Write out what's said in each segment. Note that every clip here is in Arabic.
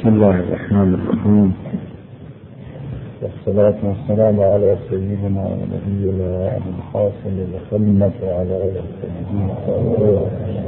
بسم الله الرحمن الرحيم، والصلاة والسلام على سيدنا ونبينا أبي القاسم محمد وعلى آله الطيبين.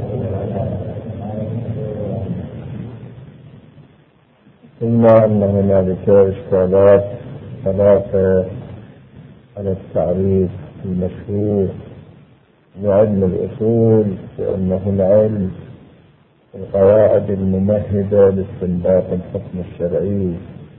قلنا أن هنالك إشكالات ثلاثة على التعريف المشهور لعلم الأصول، وأنه العلم القواعد الممهدة لاستنباط الحكم الشرعي.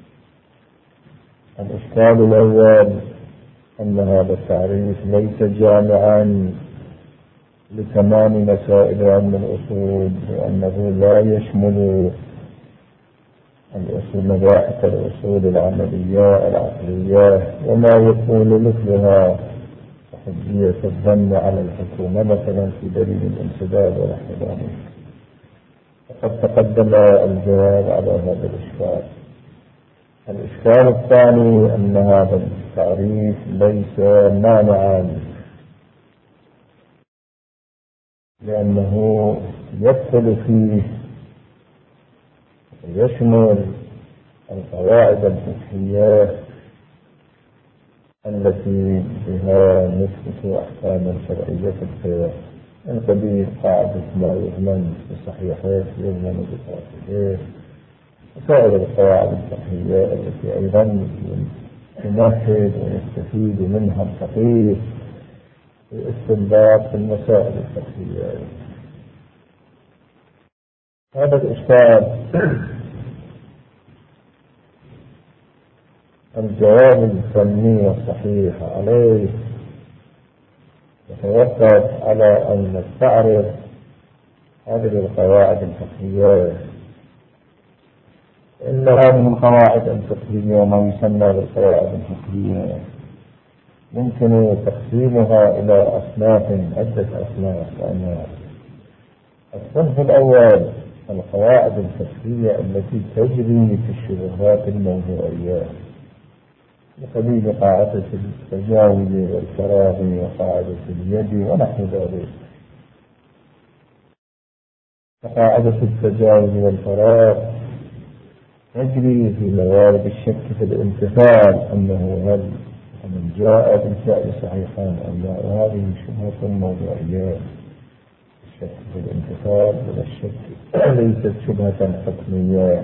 الإشكال الأول أن هذا التعريف ليس جامعا لتمام مسائل علم الأصول، لأنه لا يشمل الأصول مباحث الأصول العملية العقلية وما يكون مثلها حجية الظن على الحكومة مثلا في دليل الانسداد ونحو ذلك. وقد تقدم الجواب على هذا الإشكال. الإشكال الثاني أن هذا التعريف ليس مانعا، لأنه يدخل فيه ويشمل القواعد الفقهية التي بها نثبت أحكاما شرعية في الخير، من قبيل قاعدة ما يؤمن بصحيحه يؤمن بفاسده، وسائر القواعد الفقهية التي أيضا تمهد ويستفيد منها الفقيه في استنباط المسائل الفقهية. هذا الإشكال الجواب الفني الصحيح عليه يتوقف على أن نستعرض هذه القواعد الفقهية. إن هذه القواعد الفقهية ما يسمى بالقواعد الفقهية يمكن تقسيمها إلى أصناف، عدة أصناف وأنواع. الصنف الأول القواعد الفقهية التي تجري في الشبهات الموضوعية، بقبيل قاعدة التجاوز والفراغ وقاعدة اليد ونحو ذلك. فقاعدة التجاوز والفراغ تجري في موارد الشك في الامتثال، أنه هل من جاء بالفعل صحيحا أم لا، وهذه شبهة موضوعية. الشك في الامتثال ولا الشك ليست شبهة حكمية.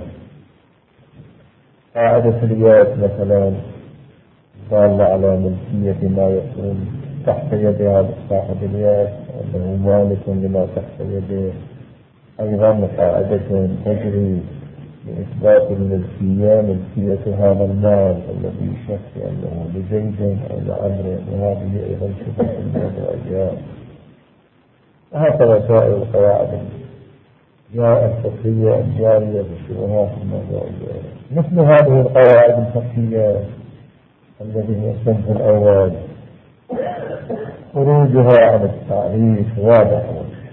قاعدة اليد مثلا دالة على ملكية ما يكون تحت يد هذا صاحب اليد، أنه مالك لما تحت يده. أيضا قاعدة تجري بإثبات الملكية، ملكية هذا المال الذي يشك أنه لزيد أو لعمر، وهذه أيضا شبهة موضوعية. وهكذا سائر القواعد الفقهية الجارية بالشبهات الموضوعية. مثل هذه القواعد الفقهية الذي هو الصنف الأول خروجها عن التعريف واضح،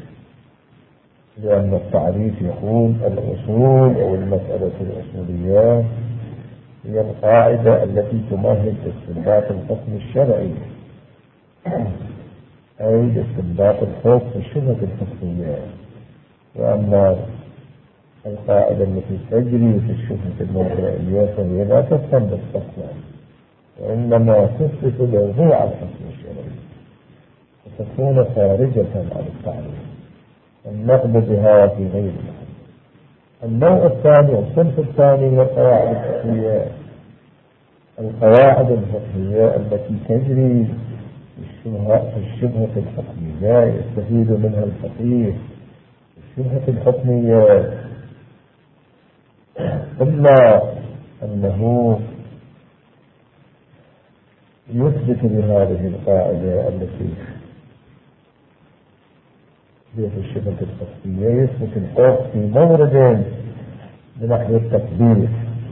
لأن التعريف يقول الأصول أو المسألة الأصولية هي القاعدة التي تمهد استنباط الحكم الشرعي، أي استنباط الحكم الشبهة الحكمية. وأما القاعدة التي تجري في الشبهة الموضوعية فهي لا تستنبط حكما، وإنما تثبت موضوع الحكم الشرعي وتكون خارجة عن التعريف، النقد بها في غير محل. النوع الثاني الصنف الثاني من القواعد الفقهية القواعد الفقهية التي تجري في الشبهة الحكمية، يستفيد منها الفقيه الشبهة الحكمية، إما أنه يثبت بهذه القاعدة التي هي في الشبهة الحكمية، يثبت الحكم في مورد بنحو التطبيق،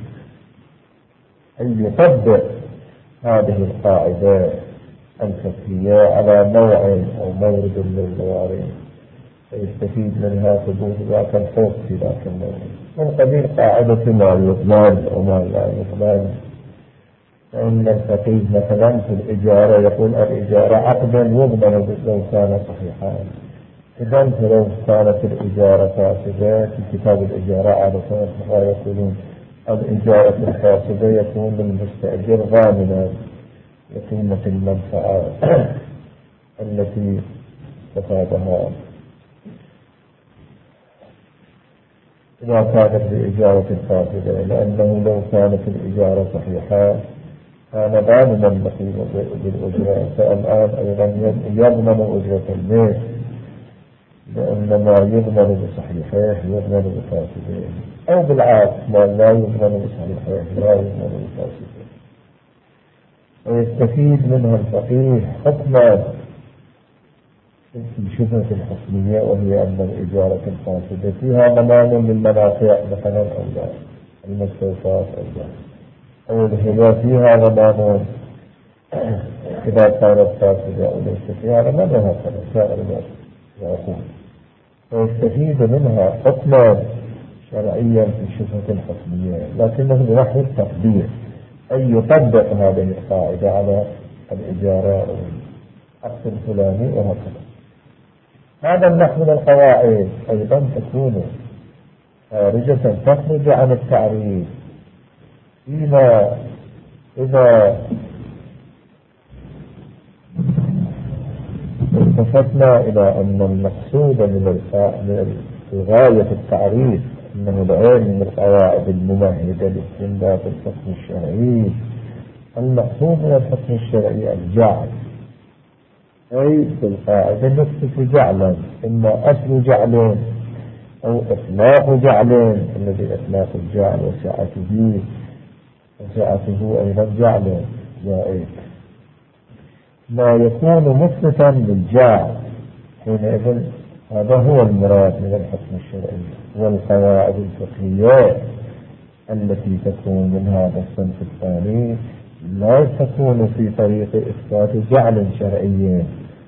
أي يطبق هذه القاعدة الفقهية على نوع أو مورد من الموارد، فيستفيد منها ثبوت ذاك الحكم في ذاك المورد. من قبيل قاعدة ما يضمن وما لا يضمن. فإن الفقيه مثلا في الإجارة يقول الإجارة عقدا يضمن لو كان صحيحا. إذا فلو كانت الإجارة فاسدة في كتاب الإجارة عادة ما يقولون الإجارة الفاسدة يكون للمستأجر ضامنا لقيمة المنفعة التي استفادها إذا كانت بإجارة فاسدة، لأنه لو كانت الإجارة صحيحة كان ضامنا بالأجرة، فالآن أيضا يضمن أجرة البيت، لأن ما يضمن بصحيحه يضمن بفاسده، أو بالعكس ما لا يضمن بصحيحه لا يضمن بفاسده. ويستفيد منها الفقيه حكما بشبهة الحكمية، وهي أن الإجارة الفاسدة فيها ضمان للمنافع مثلا أو لا، المستوفات أو لا، أو الهبة فيها ضمان إذا كانت فاسدة أو ليس فيها ضمان، هكذا سائر العقود. ويستفيد منها حكما شرعيا في شبهة الحكمية، لكنه بنحو التقدير، أي يطبق هذه القاعدة على الإجارة أو العقد الفلاني وهكذا. هذا النحو من القواعد أيضا تكون خارجة تخرج عن التعريف، فيما إذا التفتنا إلى أن المقصود من غاية التعريف أنه العلم من القواعد الممهدة لاستنباط الحكم الشرعي. المقصود من الحكم الشرعي الجعل، أي بالقاعدة نثبت جعلا، إما أصل جعل أو إطلاق جعل، الذي إطلاق الجعل وسعته أيضا جعل جائز، ما يكون مثبتا للجعل حينئذ هذا هو المراد من الحكم الشرعي. والقواعد الفقهية التي تكون من هذا الصنف الثاني لا تكون في طريق إثبات جعل شرعي،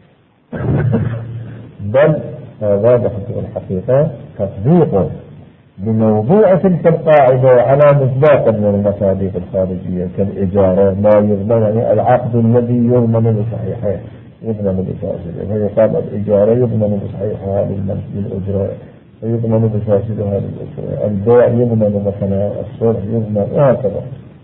بل هذا بحث الحقيقة تطبيق بموضوع تلك القاعدة على مصداق من المصادق الخارجية كالإجارة، ما يضمن يعني العقد الذي يضمن بصحيحه يضمن بفاسده، فيقال الإجارة يضمن بصحيحها للأجرة ويضمن بفاسدها للأجرة، البيع يضمن مثلا، الصلح يضمن، وهكذا.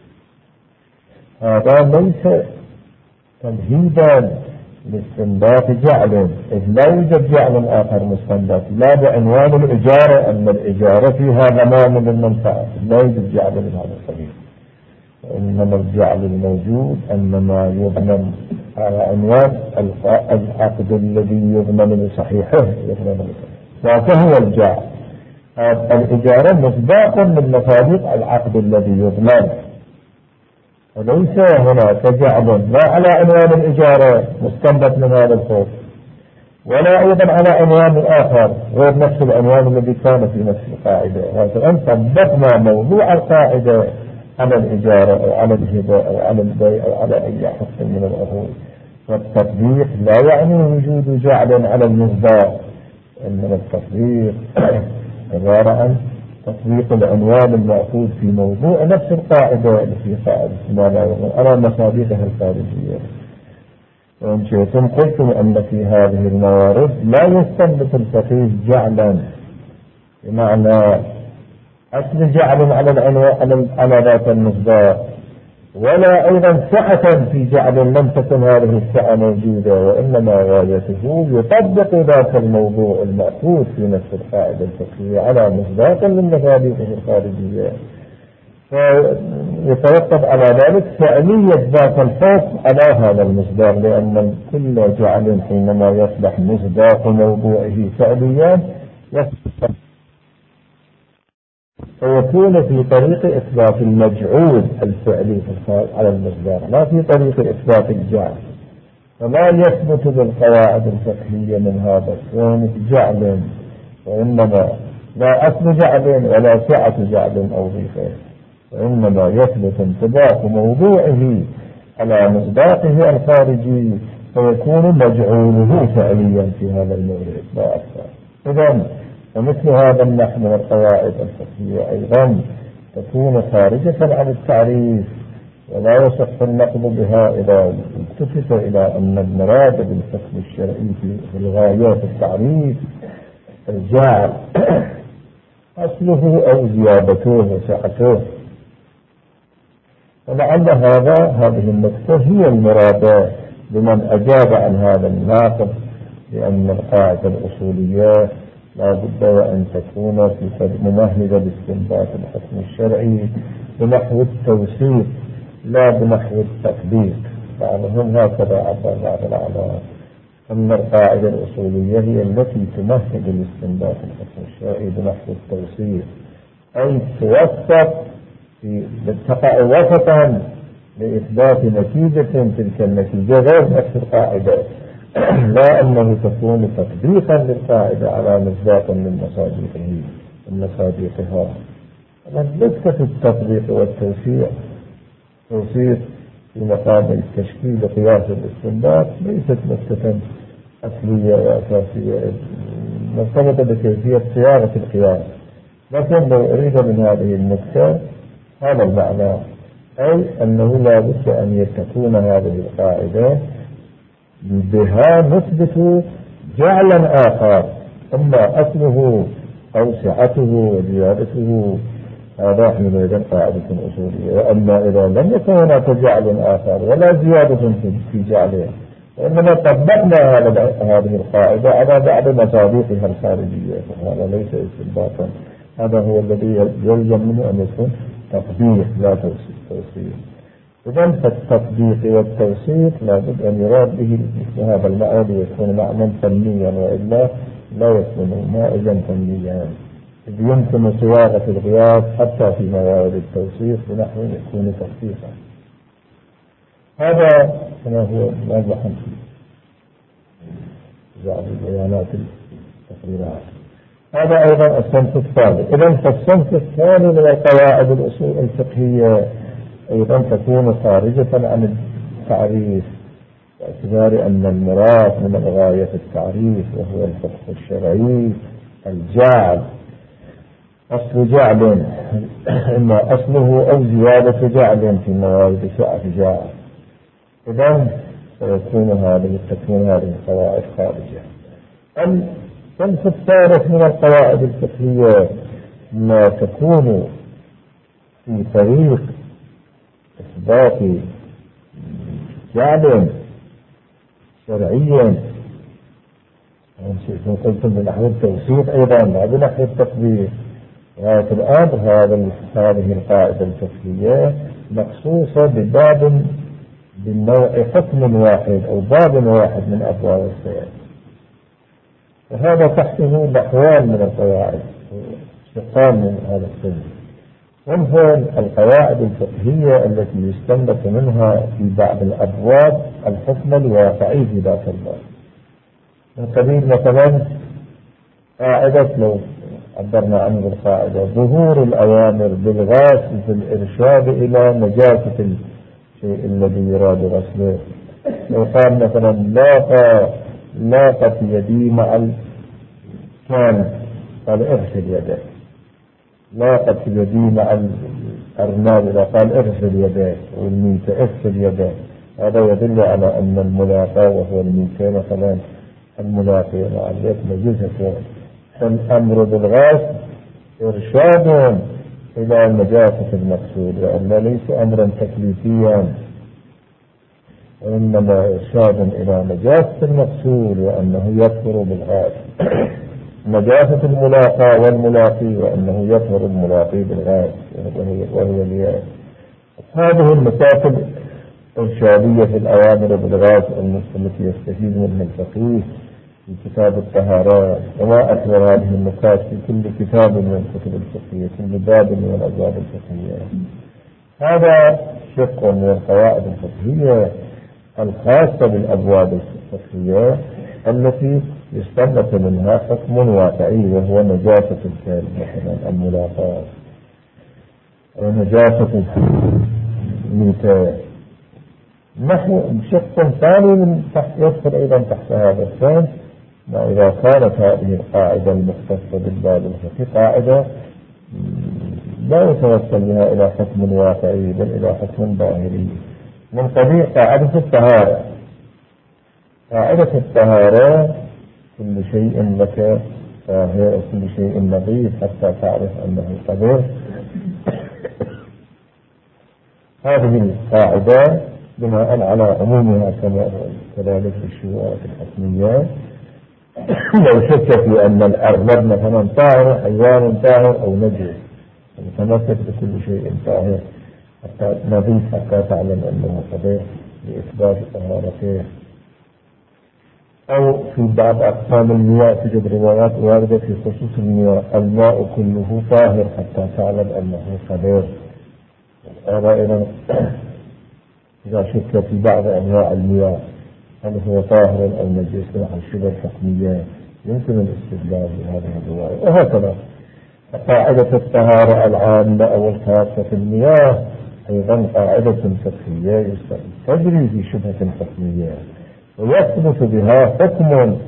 هذا ليس تمهيدا لاستنباط جعل، إذ لا يوجد جعل آخر مستنبط لا بعنوان الإجارة أن الإجارة فيها ضمان للمنفعة، لا يوجد جعل من هذا القبيل، وإنما الجعل الموجود أن ما يضمن على عنوان العقد الذي يضمن بصحيحه يضمن بصحيحه، فهو الجعل. الإجارة مصداق من مصادق العقد الذي يضمن، وليس هناك جعل لا على عنوان الإجارة مستنبط من هذا الخوف، ولا أيضا على عنوان آخر غير نفس العنوان الذي كان في نفس القاعدة. وأن طبقنا موضوع القاعدة على الإجارة أو على الهبة أو على البيع أو على أي حق من العقود، والتطبيق لا يعني وجود جعل على المصداق، إنما التطبيق عبارة عن تطبيق العنوان المأخوذ في موضوع نفس القاعدة التي قاعدة ما لا يضمن على مصادقها الخارجية. وإن شئتم قلتم أن في هذه الموارد لا يستنبط الفقيه جعلا بمعنى أصل جعل على العنوان على ذات المصداق، ولا أيضا سعة في جعل لم تكن هذه السعة موجودة، وإنما غايته يطبق ذات الموضوع المأخوذ في نفس القاعدة الفقهية على مصداق من مصادقه الخارجية، فيترتب على ذلك فعلية ذات الحكم على هذا المصداق، لأن كل جعل حينما يصبح مصداق موضوعه فعليا فيكون في طريق إثبات المجعول الفعلي على المصداق، لا في طريق إثبات الجعل. فلا يثبت بالقواعد الفقهية من هذا الكون جعل، وإنما لا أصل جعل ولا سعة جعل أو ضيفه، وإنما يثبت انطباق موضوعه على مصداقه الخارجي، فيكون مجعوله فعليا في هذا المورد لا أكثر. إذن ومثل هذا النحو من القواعد الفقهية أيضا تكون خارجة عن التعريف، ولا يصح النقض بها إذا التفت إلى أن المراد بالحكم الشرعي في الغايات التعريف الجعل أصله أو زيادته وسعته ولعل هذه النقطة هي المرادة بمن أجاب عن هذا الناقض، لأن القاعدة الأصولية لا بد وأن تكون في ممهدة لاستنباط الحكم الشرعي بنحو التوثيق لا بنحو التطبيق. بعضهم هكذا عبر بعض الأعلام أن القاعدة الأصولية هي التي تمهد لاستنباط الحكم الشرعي بنحو التوثيق، أي توثق تقع وسطا لإثبات نتيجة تلك النتيجة غير نفس القاعدة، لا أنه تكون تطبيقا للقاعدة على مصداق من مصادقها. ليس في التطبيق والتوثيق في مقام التشكيل قياس الاستنباط ليست نقطة أصلية وأساسية مرتبطة بكيفية صياغة القياس، لكن لو أريد من هذه النقطة هذا المعنى، أي أنه لا بد أن تكون هذه القاعدة بها نثبت جعلا آخر، أما أصله أو سعته وزيادته هذا حينئذ قاعدة أصولية. وأما إذا لم يكن هناك جعل آخر ولا زيادة في جعله، وإنما طبقنا هذه القاعدة على بعض مصادقها الخارجية، فهذا ليس استنباطا، هذا هو الذي يلزم منه أن يكون تطبيق لا توثيق. إذن فالتطبيق والتوثيق لابد أن يراد به هذا المعنى ليكون معنى فنيا، وإلا لا يكون مائزا فنيا، إذ يمكن صياغة القياس حتى في موارد التوثيق بنحو يكون تطبيقا. هذا كما هو واضح في بعض البيانات التقريرات. هذا أيضا الصنف الثالث. إذن فالصنف الثاني من القواعد الأصول الفقهية أيضا تكون خارجة عن التعريف، باعتبار أن المراد من الغاية التعريف وهو الحكم الشرعي الجعل، أصل جعل إما أصله أو زيادة جعل في موارد سعة جعل. إذن تكون هذه القواعد خارجة. الصنف الثالث من القواعد الفقهية ما تكون في طريق إثبات جعل شرعيا، قلتم بنحو التوثيق أيضا لا بنحو التطبيق. وفي الأمر هذه القاعدة الفقهية مخصوصة بباب بالنوع حكم واحد أو باب واحد من أبواب السياسة، وهذا تحته نحوان من القواعد شقان من هذا السن. وهي القواعد الفقهية التي يستنبط منها في بعض الأبواب الحكم الواقعي في ذات الباب. من قبيل مثلا قاعدة لو عبرنا عنه بالقاعدة ظهور الأوامر بالغاس في الإرشاد إلى نجاسة الشيء الذي يراد غسله. لو قال مثلا لاقت يدي مع كان قال اغسل يدك، لاقت يدي مع الأرنب إذا قال اغسل يدك، والميتة اغسل يدك، هذا يدل على أن الملاقى وهو الميتة مثلا الملاقي مع اليد نجسة. فالأمر بالغاس إرشاد إلى نجاسة المقصود، وأن ليس أمرا تكليفيا، وإنما إرشاد إلى نجاسة المقصود وأنه يكفر بالغاس نجاسة الملاقى والملاقي، وأنه يكفر الملاقي بالغاس وهي الياس. هذه المسائل إرشادية في الأوامر بالغاس التي يستفيد منها الفقيه في كتاب الطهارات، وما أكبر هذه النقاط في كل كتاب من الكتب الفقهية، كل باب من الأبواب الفقهية. هذا شق من القواعد الفقهية الخاصة بالأبواب الفقهية التي يستنبط منها حكم واقعي وهو نجاسة الكلب مثلا الملاقاة ونجاسة الميتة. نحو شق ثاني من يدخل أيضا تحت هذا الصنف، إذا كانت هذه القاعدة المختصة بالباب الفقهي قاعدة لا يتوصل بها إلى حكم واقعي بل إلى حكم ظاهري، من قبيل قاعدة الطهارة. قاعدة الطهارة كل شيء لك طاهر وكل شيء نظيف حتى تعرف أنه طهور. هذه القاعدة بناء على عمومها كما هو كذلك في الشروط الحكمية. لو شك في أن الأغلب مثلا طاهر، حيوان طاهر أو نجس، متمسك بكل شيء طاهر حتى نظيف حتى تعلم أنه طهير لإثبات طهارته. أو في بعض أقسام المياه توجد روايات واردة في خصوص المياه، الماء كله طاهر حتى تعلم أنه طهير. هذا أيضا إذا شك في بعض أنواع المياه هل هو طاهر أو نجس نحو الشبه الحكمية يمكن الاستدلال بهذه الرواية. وهكذا قاعدة الطهارة العامة أو الخاصة في المياه أيضا قاعدة فقهية تجري في شبهة حكمية ويثبت بها حكم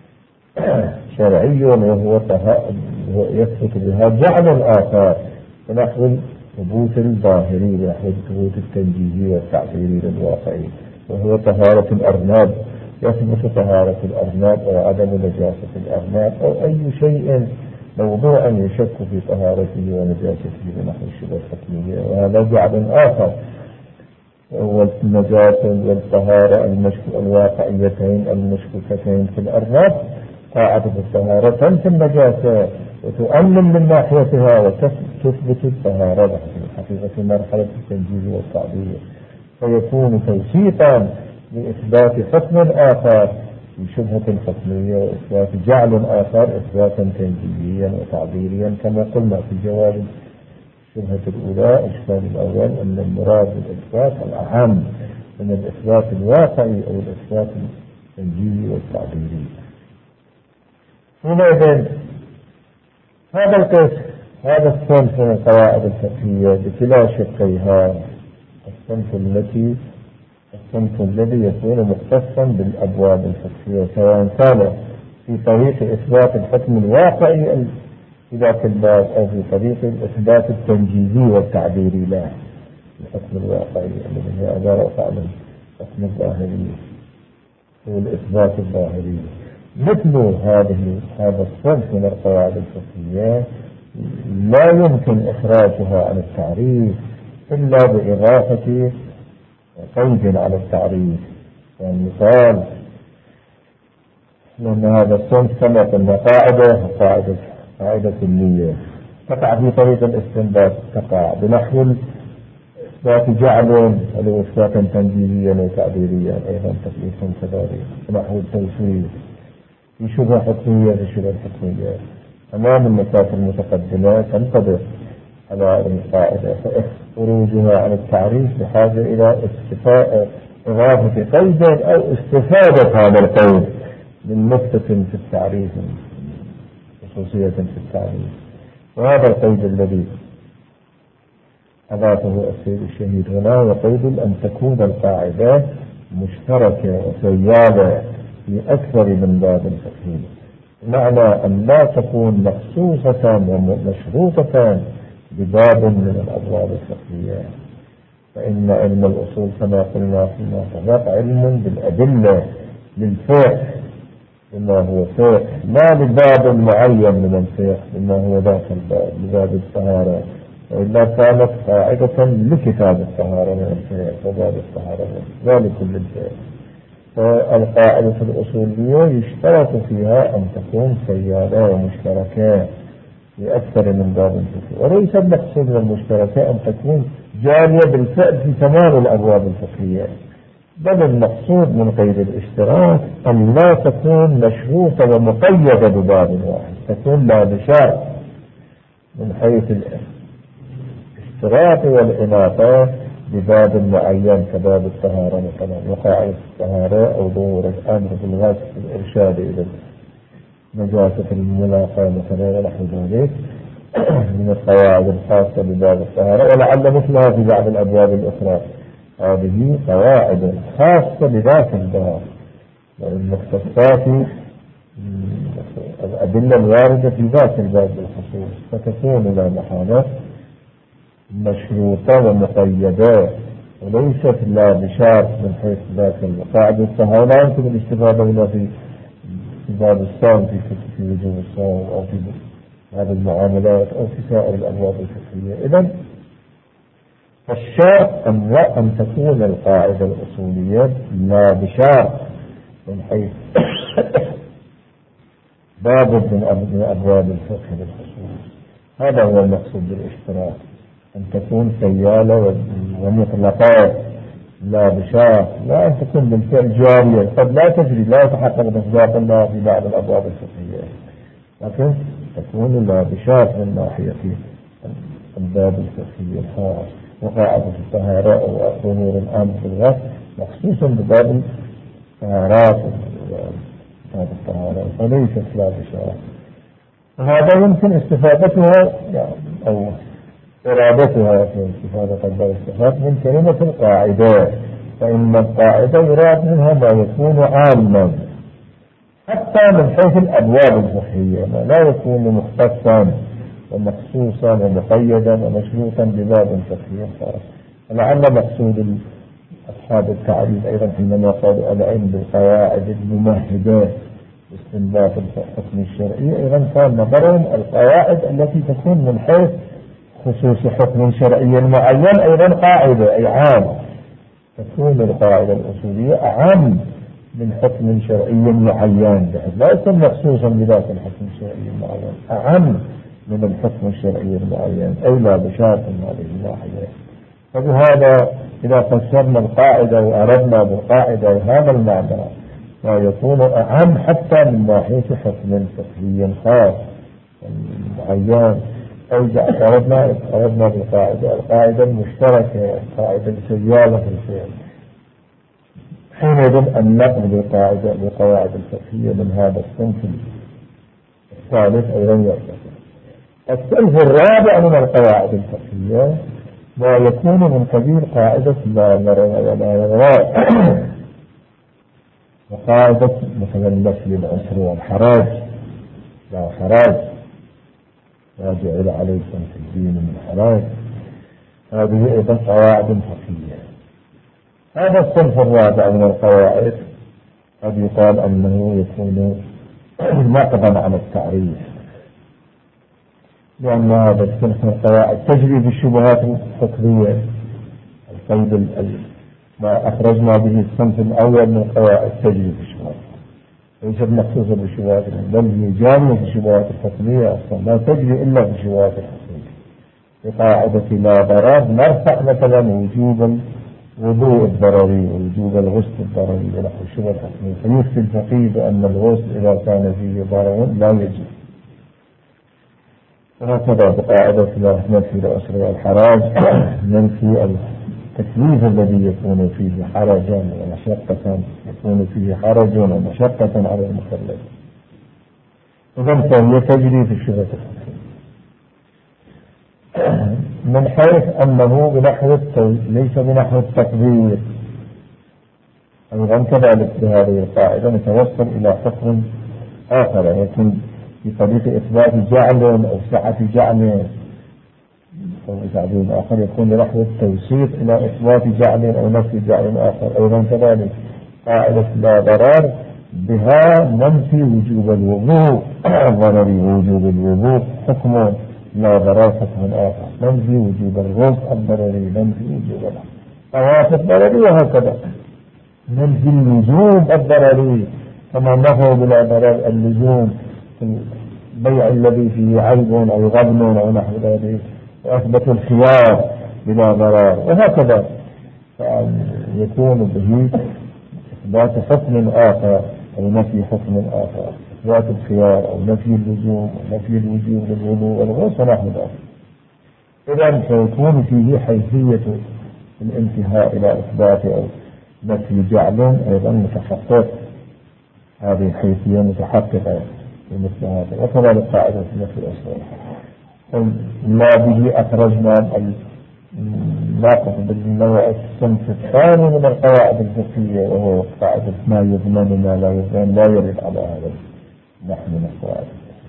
شرعي وهو يثبت بها جعل آثار ونحو ثبوت الظاهري ونحو الثبوت التنجيزي والتعبيري للواقعي، وهو طهارة الأرناب. يثبت طهارة الأرناب أو عدم نجاسة الأرناب أو أي شيء موضوع يشك في طهارته ونجاسته بنحو الشبه الحكمية، وهذا جعل آخر وهو النجاسة والطهارة الواقعيتين المشكوكتين في الأرناب. قاعدة الطهارة تنفي النجاسة وتؤمن من ناحيتها وتثبت الطهارة في حقيقة مرحلة التنجيز والتعبير، فيكون توثيقا لإثبات حكم آخر في شبهة حكمية وإثبات جعل آخر إثباتا تنجيزيا وتعبيريا كما قلنا في جواب الشبهة الأولى. الإشكال الأول أن المراد بالإثبات الأهم من الإثبات الواقعي أو الإثبات التنجيزي والتعبيري. حينئذ هذا القسم، هذا الصنف من القواعد الفقهية بكلا شقيها، الصنف الذي يكون مختصا بالأبواب الفقهية سواء كان في طريق إثبات الحكم الواقعي في ذاك الباب أو في طريق الإثبات التنجيزي والتعبيري له الحكم الواقعي الذي هي عبارة عن الحكم الظاهري والإثبات الظاهري. مثل هذا الصنف من القواعد الفقهية لا يمكن إخراجها عن التعريف إلا بإضافة قيد على التعريف. والمثال لأن هذا الصنف كما قلنا قاعدة كلية تقع في طريق الاستنباط، تقع بنحو إثبات جعل أو إثباتا تنجيزيا وتعبيريا أيضا تكليف كذلك، بنحو التوسيع في شبهة حكمية في شبهة حكمية. أمام النقاط المتقدمة تنطبق على القاعدة، فخروجها عن التعريف بحاجة إلى إضافة قيد أو استفادة هذا القيد من نقطة في التعريف، خصوصية في التعريف. وهذا القيد الذي أضافه السيد الشهيد هنا وقيد أن تكون القاعدة مشتركة وسيالة في أكثر من باب فقهي، معنى أن لا تكون مخصوصة ومشروطة بباب من الأبواب الفقهية. فإن علم الأصول كما قلنا فيما سبق علم بالأدلة للفقه بما هو فقه، لا لباب معين من الفقه بما هو ذاك الباب لباب الطهارة، وإلا كانت قاعدة لكتاب الطهارة من الفقه وباب الطهارة لا لكل الفقه. فالقاعدة الأصولية يشترط فيها أن تكون سيالة ومشتركة في أكثر من باب الفقه، وليس المقصود والمشتركة أن تكون جارية بالفعل في تمام الأبواب الفقهية، بل المقصود من قيد الاشتراك أن لا تكون مشروطة ومقيدة بباب واحد، تكون لا بشرط من حيث الاشتراك والإناثة بباب معين كباب الطهارة مثلا وقاعدة الطهارة أو دور الأمر بالغسل الإرشاد إلى نجاسة الملاقاة مثلا ونحو ذلك من القواعد الخاصة بباب الطهارة، ولعل مثلها في بعض الأبواب الأخرى. هذه قواعد خاصة بذاك الباب والمختصات الأدلة الواردة في ذاك الباب بالخصوص، فتكون لا محالة مشروطة ومقيدة وليست لا بشرط من حيث ذاك قاعدة الطهارة. لا يمكن الاستفادة منها في باب الصوم في وجوب الصوم أو في هذه المعاملات أو في سائر الأبواب الفقهية. إذن فالشرط أن تكون القاعدة الأصولية لا بشرط من حيث باب من أبواب الفقه بالخصوص. هذا هو المقصود بالاشتراك، أن تكون سيالة ومطلقات لا بشرط، لا أن تكون بالفعل جارية قد لا تجري، لا يتحقق مصداق الله في بعض الأبواب الفقهية، لكن تكون لا بشرط من ناحية الباب الفقهي الخاص. وقاعدة الطهارة أو ظهور الأمر في الغسل مخصوصا بباب الطهارات باب الطهارة فليست لا بشرط. وهذا يمكن استفادتها أو إرادتها في استفادة الباب الصفات من كلمة القاعدة، فإن القاعدة يراد منها ما يكون عاما حتى من حيث الأبواب الفقهية، ما لا يكون مختصا ومخصوصا ومقيدا ومشروطا بباب فقهي خاص. ولعل مقصود أصحاب التعريف أيضا حينما قالوا العلم بالقواعد الممهدة باستنباط الحكم الشرعي أيضا كان نظرهم القواعد التي تكون من حيث خصوص حكم شرعي معين أيضا قاعدة أي عام، تكون القاعدة الأصولية أعم من حكم شرعي معين بحيث لا يكون مخصوصا بذات الحكم الشرعي المعين، أعم من الحكم الشرعي المعين أي لا بشرط من هذه الناحية. فبهذا إذا فسرنا القاعدة وأردنا بالقاعدة هذا المعنى ما يكون أعم حتى من ناحية حكم فقهي خاص معين، أو أردنا بالقاعدة القاعدة المشتركة القاعدة السيالة في الفعل، حينئذ النقل بالقواعد الفقهية من هذا الصنف الثالث أيضا يرتفع. الصنف الرابع من القواعد الفقهية ما يكون من قبيل قاعدة لا ضرر ولا ضرار، وقاعدة مثلا نفي العسر والحرج، لا حرج ما جعل عليكم في الدين من حرج، هذه أيضا قواعد فقهية. هذا الصنف الرابع من القواعد قد يقال أنه يكون نقضا على التعريف، لأن هذا الصنف من القواعد تجري بالشبهات الفقهية. القيد ما أخرجنا به الصنف الأول من القواعد تجري بالشبهات، ليست مخصوصة بالشبهات، بل هي جامعة بالشبهات الفقهية أصلا لا تجري إلا بالشبهات الفقهية. بقاعدة لا ضرر نرفع مثلا وجوب الوضوء الضرري ووجوب الغسل الضرري ونحو الشبهة الفقهية، فيفتي الفقيه بأن الغسل إذا كان فيه ضرر لا يجب. وهكذا بقاعدة نفي العسر والحرج ننفي التكليف الذي يكون فيه حرجا ومشقة، يكون فيه حرج ومشقة على المكلف، إذن فهي تجري في الشبهة الفقهية من حيث أنه بنحو ليس بنحو التقدير. أيضا كذلك بهذه القاعدة نتوصل إلى حكم آخر يكون في طريق إثبات جعل أو سعة جعل، أو تعبير آخر يكون بنحو التوسيط إلى إثبات جعل أو نفي جعل آخر. أيضا كذلك قاعدة لا ضرر بها ننفي وجوب الوضوء ضرري ووجوب الوضوء حكم لا ضرر حكم آخر، ننفي وجوب الغسل الضرري ننفي وجوب الطواف الضرري، وهكذا ننفي اللزوم الضرري كما نفوا بلا ضرر اللزوم في البيع الذي فيه عيب أو غبن أو نحو ذلك، وأثبت الخيار بلا ضرر، وهكذا يكون به إثبات حكم آخر أو نفي حكم آخر، إثبات الخيار أو نفي اللزوم أو نفي الوجوب للوضوء والغسل ونحو ذلك. إذا سيكون فيه حيثية الانتهاء إلى إثبات أو نفي جعل أيضا متحقق، هذه الحيثية متحققة بمثل هذا. وكذلك قاعدة نفي الأصل لا به أخرجنا الناقض بالنوع الصنف الثاني من القواعد الفقهية، وهو قاعدة ما يضمن ما لا يضمن لا يرد على هذا نحن من القواعد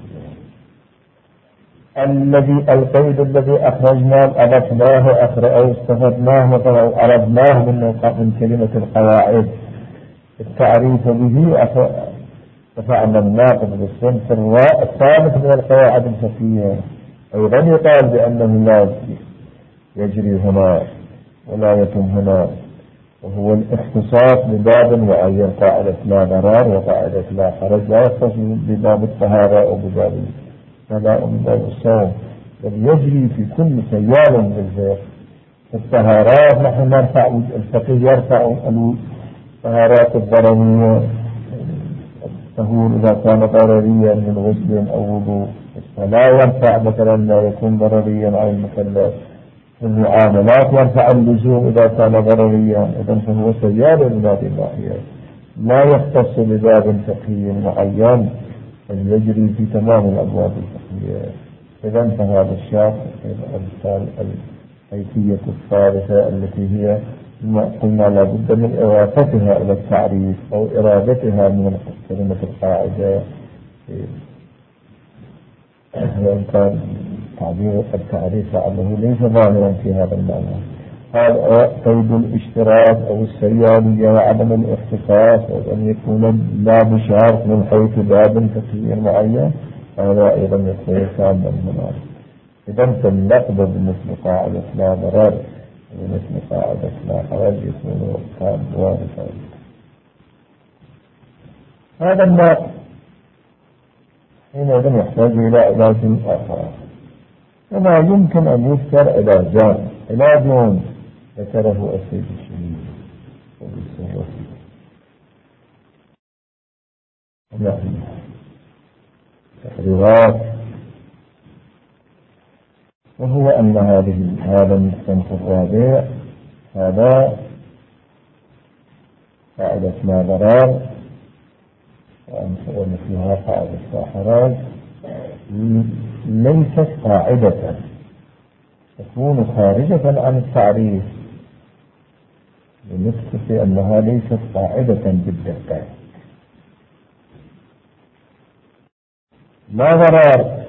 الفقهية. القيد الذي أخرجناه أضفناه أو استفدناه مثلا أو أردناه من كلمة القواعد التعريف به ففعل الناقض بالصنف الثالث من القواعد الفقهية. أيضا يقال بأنه لا يجري هنا ولاية هنا، وهو الاختصاص بباب معين، قاعدة لا ضرر وقاعدة لا حرج، لا يختص بباب الطهارة أو بباب الصلاة أو بباب الصوم، بل يجري في كل سيال بالغير. الطهارات نحن نرفع، الفقيه يرفع الطهارات الضررية، الطهور إذا كان ضرريا من غسل أو وضوء، فلا يرفع مثلا لا يكون ضرريا على المكلف. في المعاملات يرفع اللزوم إذا كان ضرريا، إذن فهو سيال من هذه الناحية، لا يختص بباب فقهي معين، بل يجري في تمام الأبواب الفقهية. إذن فهذا الشرط الحيثية الثالثة التي هي قلنا لابد من إضافتها إلى التعريف أو إرادتها من كلمة القاعدة، وإن كان تعبير التعريف لعله ليس ظاهرا في هذا المعنى. هذا قيد الاشتراك أو السيالية وعدم الاختصاص وأن يكون لا بشرط من حيث باب فقهي معين، هذا أيضا يكون كاملا هناك. إذا فالنقد بمثل قاعدة لا ضرر ومثل قاعدة لا حرج يكون كام وارثا. هذا النقد حينئذ يحتاج إلى علاج آخر، وما يمكن أن يذكر علاجان. علاج ذكره السيد الشهيد وبالسهوة تقريرات، وهو أن هذا المستنف الرابع هذا قاعدة لا ضرر ومثلها قاعدة لا حرج ليست قاعدة، تكون خارجة عن التعريف، بنسبة أنها ليست قاعدة بالدقة. لا ضرر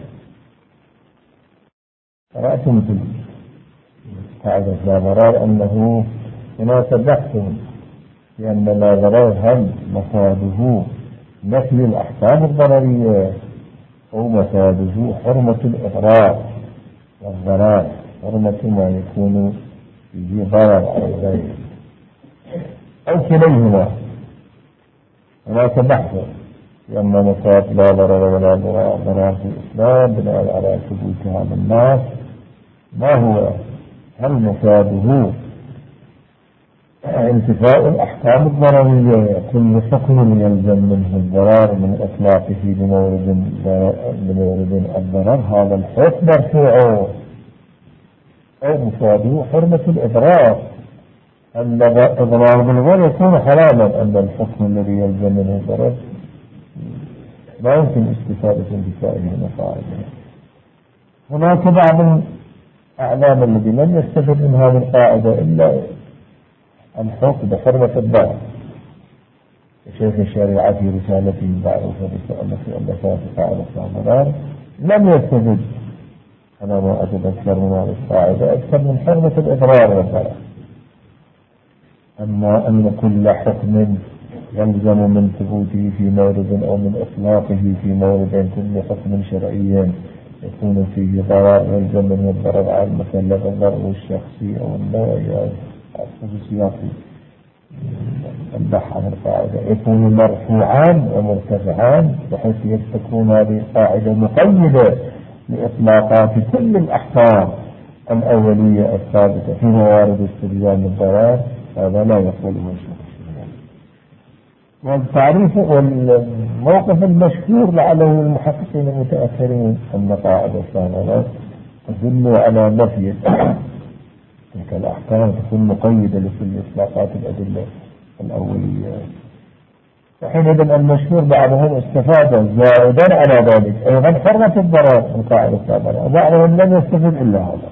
قرأت مثل قاعدة لا ضرر أنه هناك بحث لأن لا ضرر هل مفاده نفي الأحكام الضررية أو مفاده حرمة الإضرار والضرار، حرمة ما يكون فيه ضرر أو غير، أو كليهما. هناك بحث لأن مفاد لا ضرر ولا ضرار في الإسلام بناء على ثبوت هذا الناس ما هو؟ هل مفاده انتفاء الأحكام الضررية، كل حكم يلزم منه الضرر من إطلاقه بمورد الضرر، هذا الحكم مرفوع، أو مفاده حرمة الإضرار، أن الإضرار بالغير يكون حلالا، أن الحكم الذي يلزم منه الضرر لا يمكن استفادة انتفائه من فاعله. هناك بعض الأعلام الذي لم يستفد من هذه القاعدة إلا الحكم بحرمة الضرر. شيخ الشريعة في رسالته المعروفة التي ألفها في قاعدة الضرر لم يستفد، أنا ما أتذكر من هذه القاعدة أكثر من حرمة الإضرار والضرر. أما أن كل حكم يلزم من ثبوته في مورد أو من إطلاقه في مورد، كل حكم شرعي يكون فيه ضرر يلزم منه الضرر على المكلف، الضرر الشخصي أو النوعي الخصوصيات البحث عن القاعدة يكون مرفوعان ومرتفعان، بحيث تكون هذه القاعدة مقيدة لإطلاقات كل الأحكام الأولية الثابتة في موارد استلزام الضرر. هذا لا يقوله الشيخ. والتعريف والموقف المشهور لعله المحققين المتأخرين أن قاعدة الثانية تدل على نفي تلك الأحكام، تكون مقيدة لكل إطلاقات الأدلة الأولية. وحينئذ المشهور بعضهم استفاد زائدا على ذلك أيضا حرمة الضرر من قاعدة الثانية، وبعضهم لم يستفد إلا هذا.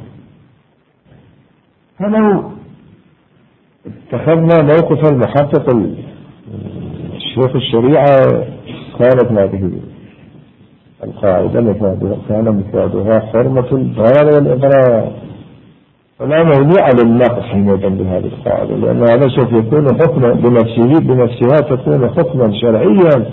فلو اتخذنا موقف المحقق الشيخ الشريعة كانت هذه القاعدة كان مفادها حرمة الضرر والإضرار، فلا موضوع للنقص حينئذ بهذه القاعدة، لأن هذا سوف يكون حكما بنفسها تكون حكما شرعيا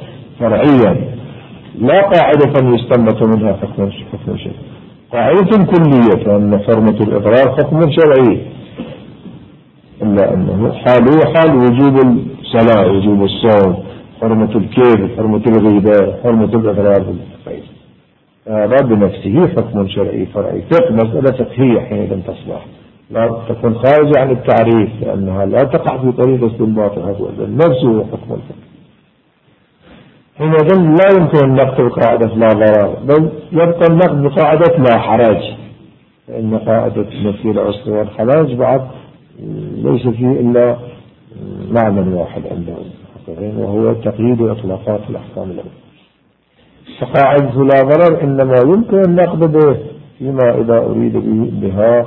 لا قاعدة يستنبط منها حكم شرعي، قاعدة كلية أن حرمة الإضرار حكم شرعي إلا أنه حاله حال وجوب الصلاة، وجوب الصوم، حرمة الكذب، حرمة الغيبة، حرمة الإضرار بالغير. هذا بنفسه حكم شرعي فرعي، مسألة فقهية حينئذ تصبح لا تكون خارجة عن التعريف، لأنها لا تقع في طريق استنباطها، نفسه حكم الفقه. حينئذ لا يمكن النقد بقاعدة لا ضرر، بل يبقى النقد بقاعدة لا حرج، لأن قاعدة نفي العسر والحرج بعد ليس فيه إلا معنى واحد عندهم، وهو تقييد إطلاقات الأحكام الأولى. فقاعدة لا ضرر إنما يمكن النقد به فيما إذا أريد بها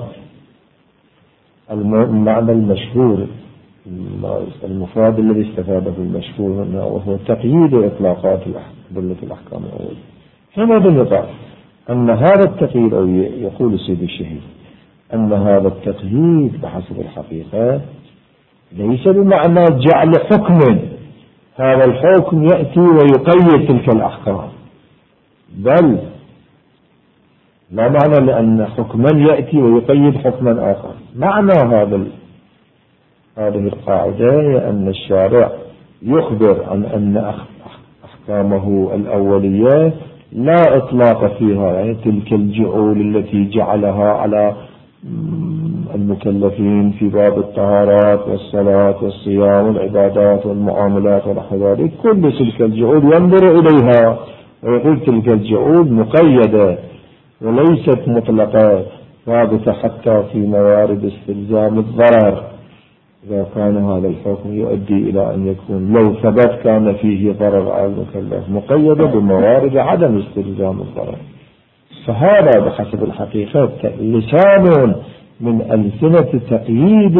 المعنى المشهور المفاد الذي استفاده المشهور، وهو تقييد إطلاقات أدلة الأحكام الأولى. حينئذ يقال أن هذا التقييد، أو يقول سيد الشهيد أن هذا التقييد بحسب الحقيقة ليس بمعنى جعل حكم، هذا الحكم يأتي ويقيد تلك الأحكام، بل لا معنى لأن حكما يأتي ويقيد حكما آخر. معنى هذه القاعدة هي أن الشارع يخبر عن أن أحكامه الأولية لا إطلاق فيها، يعني تلك الجعول التي جعلها على المكلفين في باب الطهارات والصلاة والصيام والعبادات والمعاملات ونحو ذلك، كل تلك الجعول ينظر إليها ويقول تلك الجعول مقيدة وليست مطلقة ثابتة حتى في موارد استلزام الضرر. إذا كان هذا الحكم يؤدي إلى أن يكون لو ثبت كان فيه ضرر على المكلف، مقيدة بموارد عدم استلزام الضرر. فهذا بحسب الحقيقة لسان من ألسنة تقييد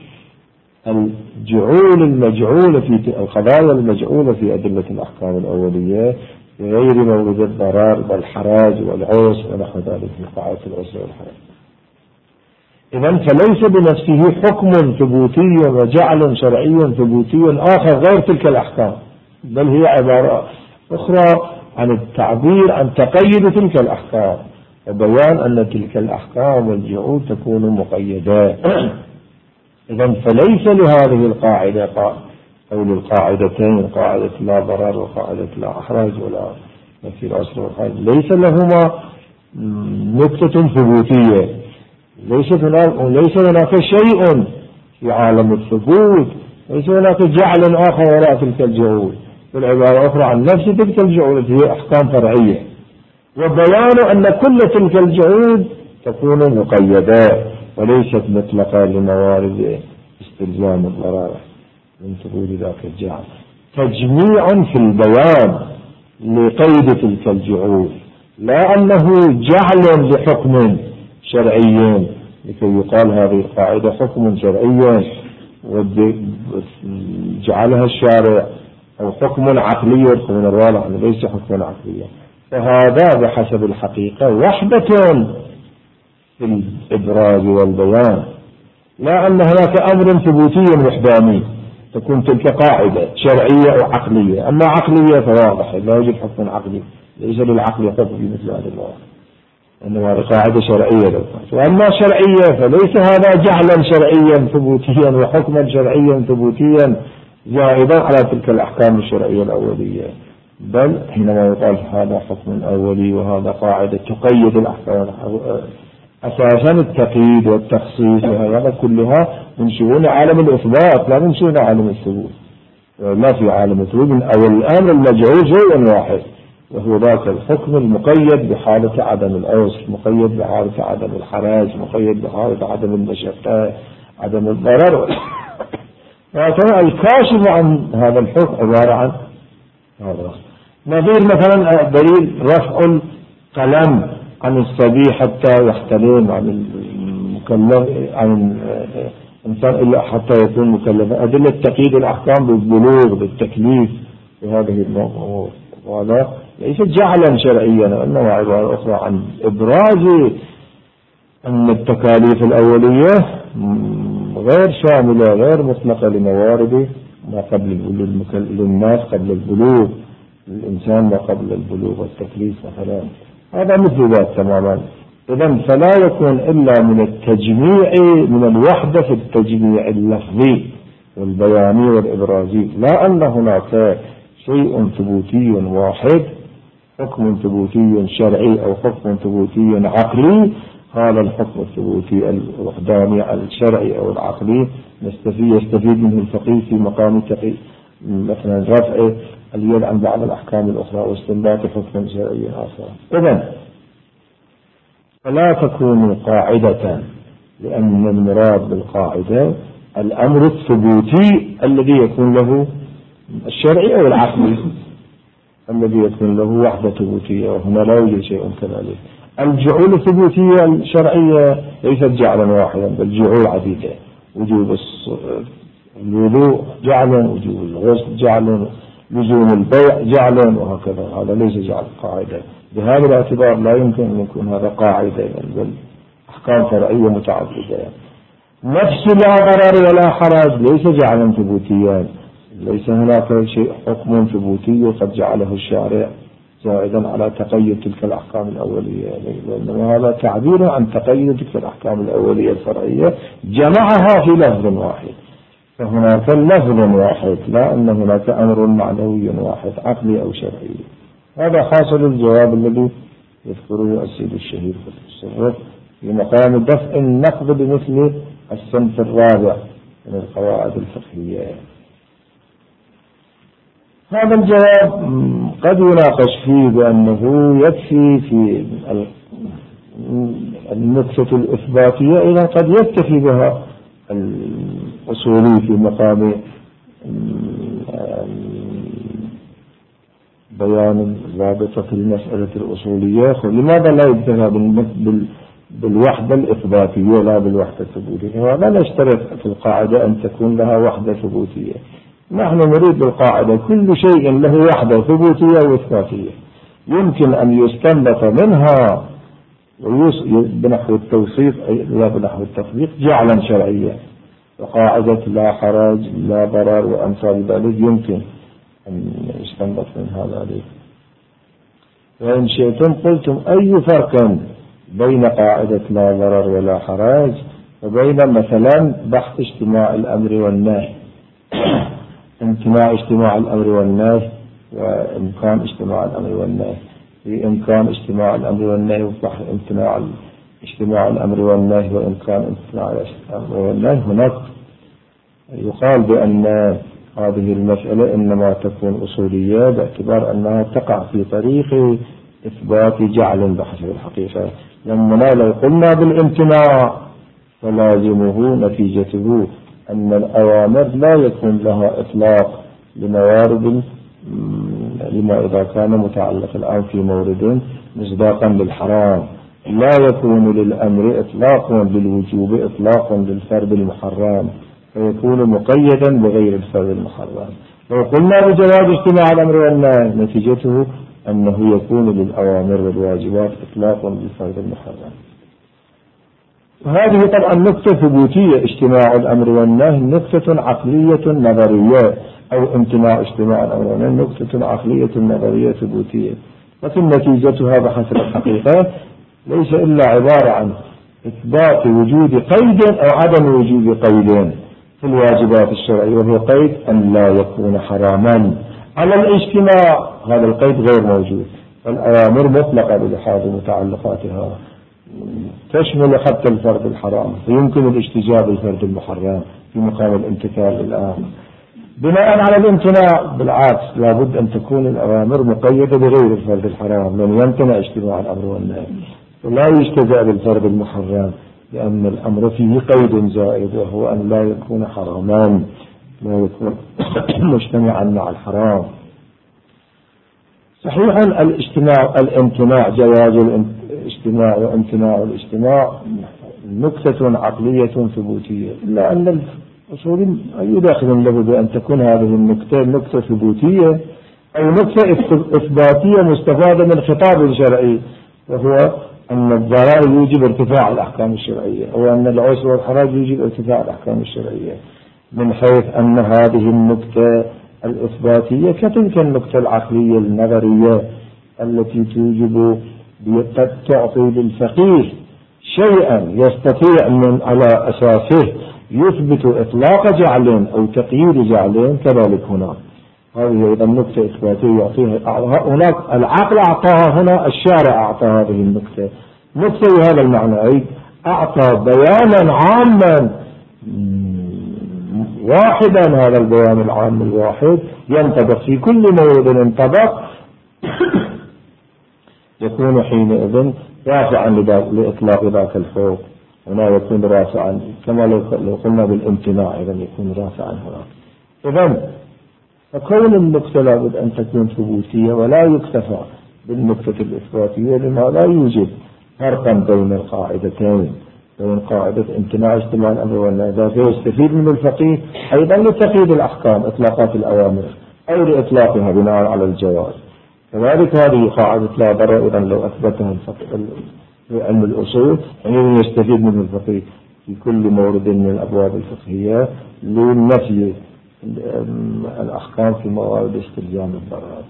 الجعول المجعولة في القضايا المجعولة في أدلة الأحكام الأولية بغير مورد الضرر والحراج والعوس ونحو ذلك من قاعدة العسر والحراج. إذن فليس بنفسه حكم ثبوتي وجعل شرعي ثبوتي آخر غير تلك الأحكام، بل هي عبارة أخرى عن التعبير عن تقييد تلك الأحكام وبيان أن تلك الأحكام والجعول تكون مقيدة. إذن فليس لهذه القاعدة أو للقاعدتين، قاعدة لا ضرر وقاعدة لا إحراج ولا نفي العسر والحراج، ليس لهما نكتة ثبوتية، ليس هناك شيء في عالم الثبوت، ليس هناك جعل آخر وراء تلك الجعول، بالعبارة أخرى عن نفس تلك الجعول التي هي أحكام فرعية، وبيان أن كل تلك الجعول تكون مقيدة وليست مطلقة لموارد استلزام الضرر من ثبوت ذاك الجعل. تجميع في البيان لقيد تلك الجعول، لا أنه جعل لحكم شرعي لكي يقال هذه القاعدة حكم شرعي وجعلها الشارع، أو حكم عقلي من الواضح أنه ليس حكم عقلي. فهذا بحسب الحقيقة وحدة في الإبراز والبيان، لا أن هناك أمر ثبوتي وحداني تكون تلك قاعدة شرعية أو عقلية. أما عقلية فواضح لا يوجد حكم عقلي، ليس للعقل حكم في مثل هذا الواقع، إنما قاعدة شرعية. وأما شرعية فليس هذا جعلا شرعيا ثبوتيا وحكما شرعيا ثبوتيا زائدا على تلك الأحكام الشرعية الأولية، بل حينما يقال هذا حكم أولي وهذا قاعدة تقيد الأحكام، أساسا التقييد والتخصيص وهذا كلها من شؤون عالم الإثبات لا من شؤون عالم الثبوت. لا في عالم الثبوت أو الأمر المجعول شيء واحد، وهو ذاك الحكم المقيد بحالة عدم الأوس، مقيد بحالة عدم الحراج، مقيد بحالة عدم المشقة، عدم الضرر. وهكذا الكاشف عن هذا الحكم عبارة عن هذا. نظير مثلا دليل رفع القلم عن الصبي حتى يحتلم، عن المكلف عن الإنسان إلا حتى يكون مكلفا، أدلة تقييد الأحكام بالبلوغ بالتكليف بهذه الأمور، وهذا ليس جعلا شرعيا إنما عبارة أخرى عن إبراز أن التكاليف الأولية غير شاملة غير مطلقة لموارد ما قبل للناس قبل البلوغ، الإنسان ما قبل البلوغ والتكليف مثلا. هذا مثل ذات تماما إذن فلا يكون إلا من التجميع، من الوحدة في التجميع اللفظي والبياني والإبرازي، لا أن هناك شيء ثبوتي واحد، حكم ثبوتي شرعي أو حكم ثبوتي عقلي. هذا الحكم الثبوتي الوحداني الشرعي أو العقلي يستفيد منه الفقيه في مقام مثلا رفع اليد عن بعض الأحكام الأخرى واستنباط حكم شرعي آخر. إذن فلا تكون قاعدة، لأن المراد بالقاعدة الأمر الثبوتي الذي يكون له الشرعي أو العقلي الذي يكون له وحدة ثبوتية، وهنا لا يوجد شيء كذلك. الجعول الثبوتية الشرعية ليست جعلا واحدا بل جعول عديدة، وجوب الوضوء جعل، وجوب الغسل جعل، لزوم البيع جعل، وهكذا. هذا ليس جعل قاعدة. بهذا الاعتبار لا يمكن أن يكون هذا قاعدة، بل أحكام فرعية متعددة. نفس لا ضرر ولا حرج ليس جعلا ثبوتيا، ليس هناك شيء حكم ثبوتي قد جعله الشارع زائدا على تقيد تلك الأحكام الأولية، وإنما هذا تعبير عن تقيد تلك الأحكام الأولية الفرعية جمعها في لفظ واحد، فهناك لفظ واحد، لا أن هناك أمر معنوي واحد عقلي أو شرعي. هذا حاصل الجواب الذي يذكره السيد الشهير في التصرف في مقام دفع النقد بمثل الصنف الرابع من القواعد الفقهية. هذا الجواب قد يناقش فيه بأنه يكفي في النقطة الإثباتية، إذا قد يكتفي بها الأصولي في مقام بيان ضابطة المسألة الأصولية. لماذا لا يكتفى بالوحدة الإثباتية لا بالوحدة الثبوتية؟ ولا نشترط في القاعدة أن تكون لها وحدة ثبوتية. نحن نريد بالقاعدة كل شيء له وحدة ثبوتية وإثباتية، يمكن أن يستنبط منها بنحو التوصيف لا بنحو التطبيق جعلا شرعيا، وقاعدة لا حرج لا ضرر وأمثال ذلك يمكن أن يستنبط منها ذلك. وإن شئتم قلتم أي فرق بين قاعدة لا ضرر ولا حرج وبين مثلا بحث اجتماع الأمر والنهي، اجتماع الأمر والنهي وإمكان اجتماع الأمر والنهي، في إمكان اجتماع الأمر والنهي وبحث اجتماع الأمر والنهي وإمكان اجتماع الأمر والنهي. هناك يقال بأن هذه المسألة إنما تكون أصولية باعتبار أنها تقع في طريق إثبات جعل بحسب الحقيقة، لما لو قلنا بالامتناع فلازمه نتيجته أن الأوامر لا يكون لها إطلاق لموارد، لما إذا كان متعلق الآن في مورد مصداقا للحرام، لا يكون للأمر إطلاق للوجوب إطلاق للفرد المحرم، فيكون مقيدا بغير الفرد المحرم. لو قلنا بجواز اجتماع الأمر والنهي نتيجته أنه يكون للأوامر والواجبات إطلاق للفرد المحرم. وهذه طبعا نقطة ثبوتية، اجتماع الأمر والنهي نقطة عقلية نظرية، أو امتناع اجتماع الأمر والنهي نقطة عقلية نظرية ثبوتية، لكن نتيجتها بحسب الحقيقة ليس إلا عبارة عن إثبات وجود قيد أو عدم وجود قيد في الواجبات الشرعية، وهو قيد أن لا يكون حراما على الاجتماع. هذا القيد غير موجود، فالأوامر مطلقة بلحاظ متعلقاتها تشمل حتى الفرد الحرام، فيمكن الاجتجاب الفرد المحرم في مقام الامتثال الآن. بناء على الامتناع بالعكس لابد أن تكون الأوامر مقيدة بغير الفرد الحرام، لأن يمتنع اجتماع الأمر والنهي، ولا يجتزأ بالفرد المحرم لأن الأمر فيه قيد زائد، وهو أن لا يكون حراما، لا يكون مجتمعا مع الحرام. صحيحا الامتناع جواز الاجتماع وامتناع الاجتماع نكتة عقلية ثبوتية، إلا أن الأصول يداخل له بأن تكون هذه النكتة نكتة ثبوتية أو نكتة إثباتية مستفادة من خطاب شرعي، وهو أن الضرر يوجب ارتفاع الأحكام الشرعية، أو أن العسر والحرج يوجب ارتفاع الأحكام الشرعية، من حيث أن هذه النكتة الإثباتية كتلك النكتة العقلية النظرية التي توجب تعطي للفقيه شيئا يستطيع من على أساسه يثبت إطلاق جعلين أو تقييد جعلين، كذلك هنا هذه أيضا نكتة إثباتية يعطيها هناك العقل أعطاها، هنا الشارع أعطى هذه النكتة بهذا المعنى، أي أعطى بيانا عاما واحدا، هذا البيان العام الواحد ينطبق في كل مورد ينطبق يكون حينئذ رافعا لإطلاق ذاك الحكم. هنا يكون رافعا كما لو قلنا بالامتناع إذا يكون رافعا هناك. إذن فكون النكتة لابد أن تكون ثبوتية ولا يكتفى بالنكتة الإثباتية، لما لا يوجد فرقا بين القاعدتين، بين قاعدة امتناع اجتماع الأمر والنهي ذاك يستفيد من الفقيه أيضا لتقييد الأحكام إطلاقات الأوامر أو لإطلاقها بناء على الجواز. كذلك هذه قاعدة لا ضرر إذا لو أثبتها في علم الأصول يعني يستفيد من الفقيه في كل مورد من الأبواب الفقهية للنفي الأحكام في موارد استلزام الضرر.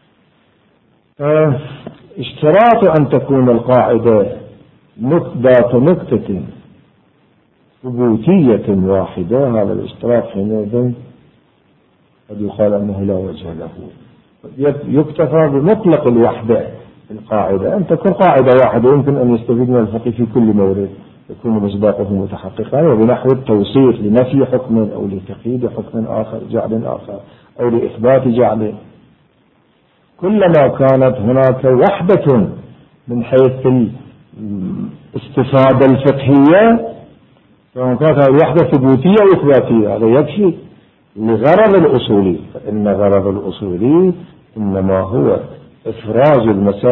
اشتراط أن تكون القاعدة ذات نكتة ثبوتية واحدة، هذا الاشتراط حينئذ قد يقال أنه لا وجه له. يكتفى بمطلق الوحدة في القاعدة، أن تكون قاعدة واحدة يمكن أن يستفيد من الفقيه في كل مورد، يكون مصداقه متحققا، وبنحو التوصيف لنفي حكم أو لتقييد حكم آخر جعل آخر أو لإثبات جعل. كلما كانت هناك وحدة من حيث الاستفادة الفقهية، سواء كانت الوحدة ثبوتية أو إثباتية، هذا يكفي لغرض الأصولي. فإن غرض الأصولي إنما هو إفراز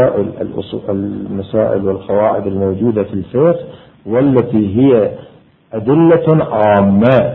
المسائل والقواعد الموجودة في الفقه، والتي هي أدلة عامة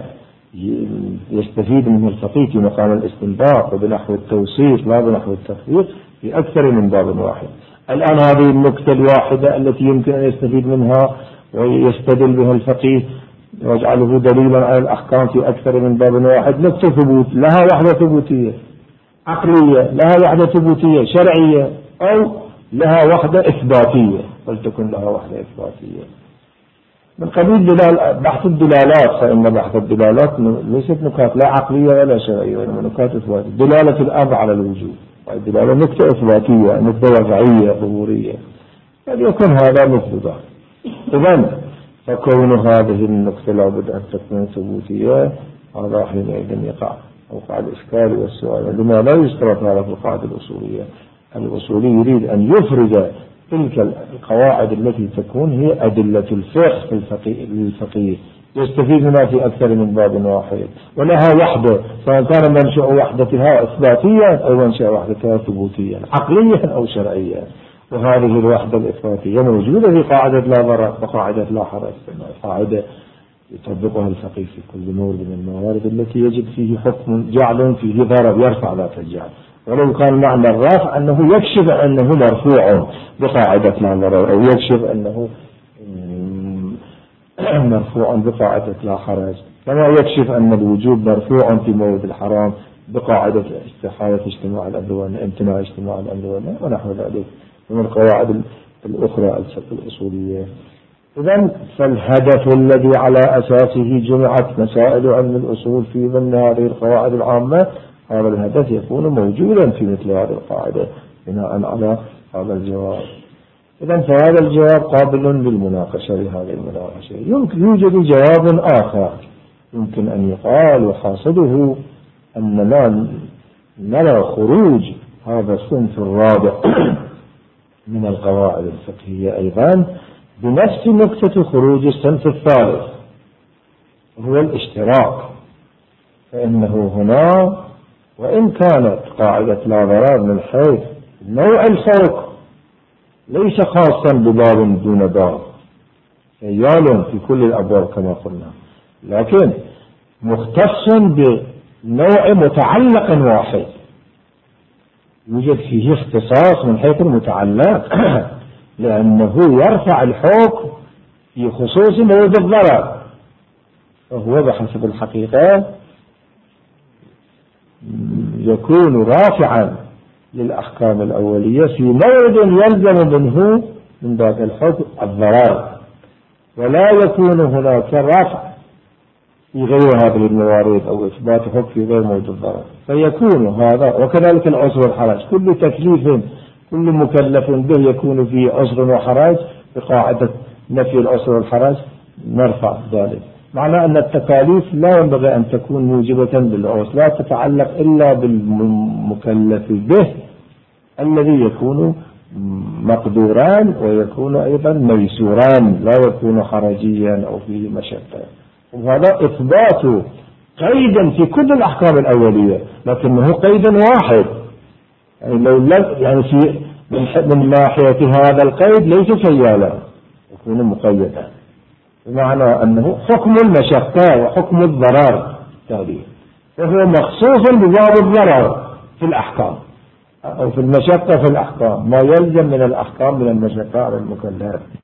يستفيد منه الفقيه في مقام الاستنباط وبنحو التوصيف لا بنحو التفويض في أكثر من باب واحد. الآن هذه النكتة الواحدة التي يمكن أن يستفيد منها ويستدل بها الفقيه ويجعله دليلا على الأحكام في أكثر من باب واحد، نكتة ثبوت لها وحدة ثبوتية عقلية، لها وحدة ثبوتية شرعية، أو لها وحدة إثباتية، ولتكن لها وحدة إثباتية. من قبيل بحث الدلالات، فإن بحث الدلالات ليست نكات لا عقلية ولا شرعية، وإنما نكات إثباتية. دلالة الأمر على الوجود، الدلالة نكتة إثباتية، نكتة وضعية ظهورية، فليكن هذا مثل ذلك. إذن فكون هذه النكتة لابد أن تكون ثبوتية، هذا حينئذ يقع وقع الإشكال والسؤال لما لا يشترط هذا في القاعدة الأصولية. الأصولي يريد أن يفرد تلك القواعد التي تكون هي أدلة الفقه للفقيه، يستفيد منها في أكثر من باب واحد، ولها وحدة، سواء كان منشأ وحدتها إثباتيا أو منشأ وحدتها ثبوتيا عقليا أو شرعيا. وهذه الوحدة الإثباتية موجودة في قاعدة لا ضرر وقاعدة لا حرج، قاعدة يطبقها الفقيه في كل مورد من الموارد التي يجب فيه حكم جعل فيه ضرر يرفع ذات الجعل، ولو كان معنى الرافع أنه يكشف أنه مرفوع بقاعدة لا ضرر، أو يكشف أنه مرفوع بقاعدة لا حرج، كما يكشف أن الوجوب مرفوع في مورد الحرام بقاعدة استحالة اجتماع الأمر والنهي، امتناع اجتماع الأمر والنهي، ونحو ذلك من القواعد الأخرى الأصولية. إذن فالهدف الذي على أساسه جمعت مسائل علم الأصول في ضمن هذه القواعد العامة، هذا الهدف يكون موجودا في مثل هذه القاعدة بناء على هذا الجواب. إذن فهذا الجواب قابل للمناقشة لهذه المناقشة. يوجد جواب آخر يمكن أن يقال وحاصله أننا نرى خروج هذا الصنف الرابع من القواعد الفقهية أيضا بنفس نقطة خروج الصنف الثالث، وهو الاشتراك. فإنه هنا وإن كانت قاعدة لا ضرر من حيث نوع الفوق ليس خاصا بباب دون باب، سيال في كل الأبواب كما قلنا، لكن مختص بنوع متعلق واحد، يوجد فيه اختصاص من حيث المتعلق لأنه يرفع الحكم في خصوص مورد الضرر، وهو بحسب الحقيقة يكون رافعا للأحكام الأولية في مورد يلزم منه من ذات الحكم الضرر، ولا يكون هناك رفع في غير هذه الموارد أو إثبات حكم في غير موجود الضرر، فيكون هذا. وكذلك العسر والحرج، كل تكليف كل مكلف به يكون فيه عسر وحرج، بقاعدة نفي العسر والحرج نرفع ذلك. معنى أن التكاليف لا ينبغي أن تكون موجبة بالعسر، لا تتعلق إلا بالمكلف به الذي يكون مقدوران ويكون أيضا ميسوران، لا يكون حرجيا أو فيه مشقة. وهذا إثبات قيدا في كل الأحكام الأولية، لكنه قيد واحد، يعني في من ناحية هذا القيد ليس سيالا، يكون مقيدا، بمعنى أنه حكم المشقة وحكم الضرر تالي، وهو مخصوص بباب الضرر في الأحكام أو في المشقة في الأحكام، ما يلزم من الأحكام من المشقة على المكلف.